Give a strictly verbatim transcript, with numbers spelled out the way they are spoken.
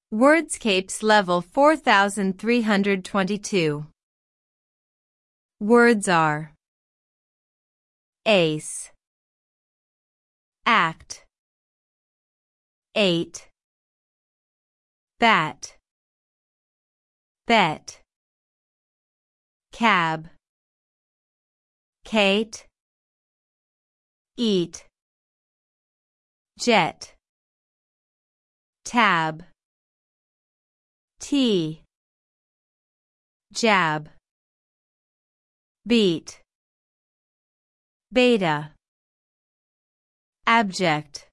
Wordscapes level four thousand three hundred twenty-two. Words are ace, act, eight, bat, bet, cab, Kate, eat, jet, tab, tea, jab, beat, beta, abject,